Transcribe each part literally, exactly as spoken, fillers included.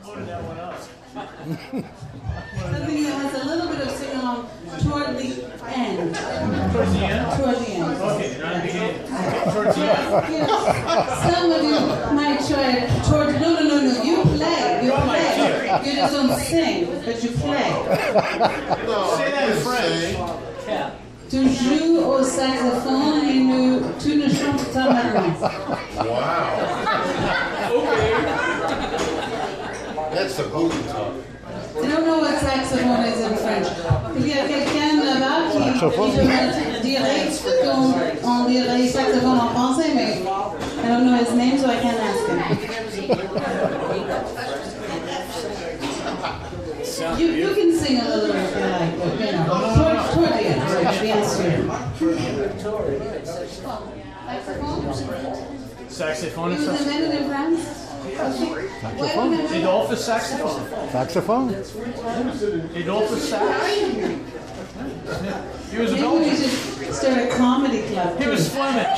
Something that has a little bit of sing-along toward the end. Towards the end? Toward the end. Okay, not beginning. Towards the end. Yes. Some of you might try it toward, no, no, no, no, you play, you play. You just don't sing, but you play. Say that in French. Yeah. Tu joues au saxophone et nous, tu ne chantes pas maintenant. Wow. Okay. That's the booty talk. I don't know what saxophone is in French. Il y a quelqu'un là-bas qui, qui me dirait qu'on on dirait saxophone en français, mais I don't know his name, so I can't ask him. You, you can sing a little if you like, but you know, toward, toward the end, bien sûr. Saxophone? Saxophone It is was invented in France? Saxophone? Adolphus saxophone. Saxophone? Adolphus sax. He was a Maybe we Belgian. should start a comedy club. He was Flemish.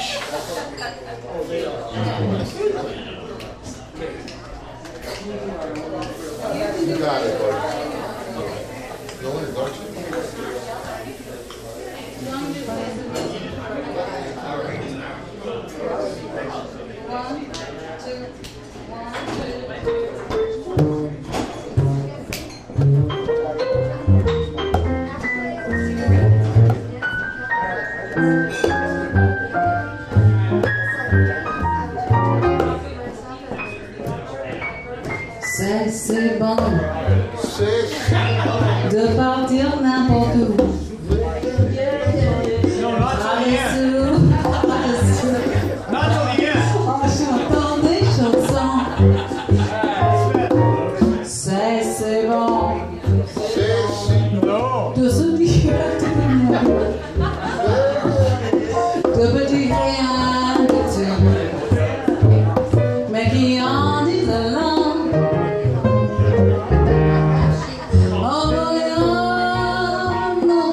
You got it, buddy. No one is, don't you? One, two, one, C'est, c'est bon de partir n'importe où. No, not till the end. Not till the end. En chantant des chansons. C'est, c'est bon No. de se dire tout le monde. De petits rien de tout, mais qui en disent long. Oh, voyons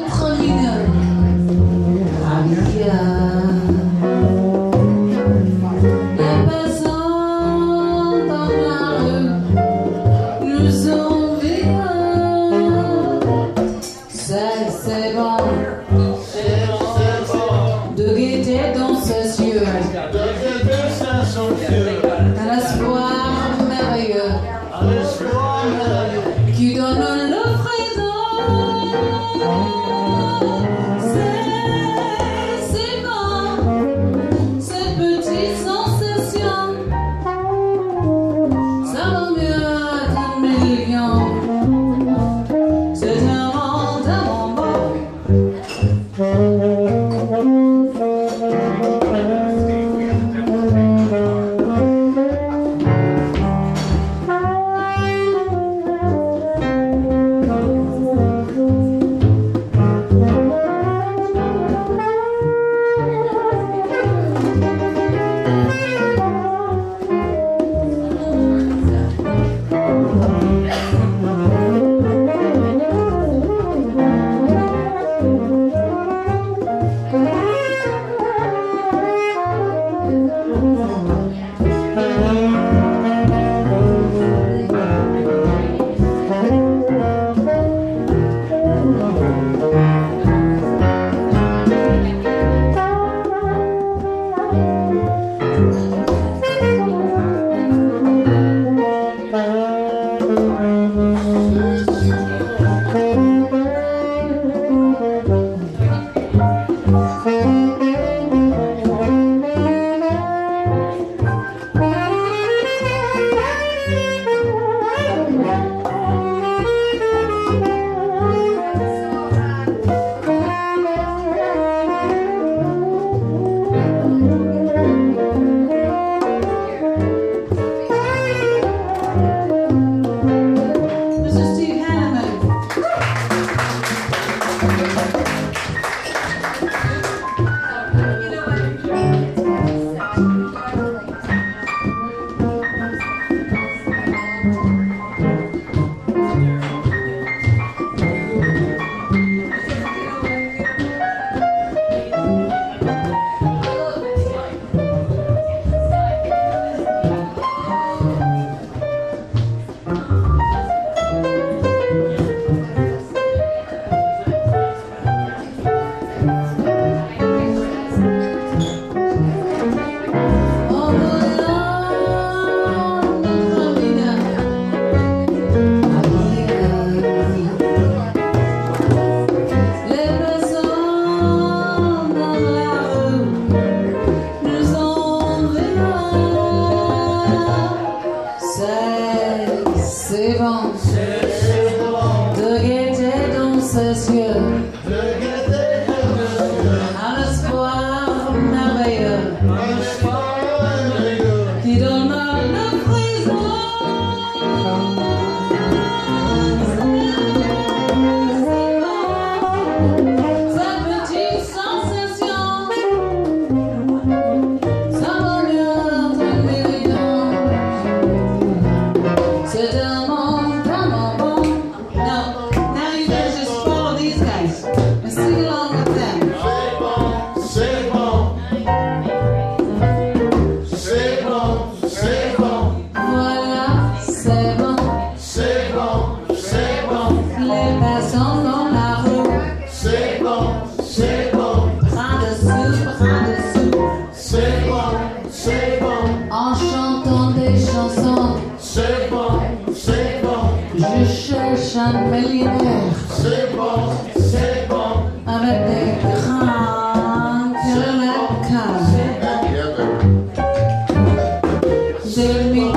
Vous avez le numéro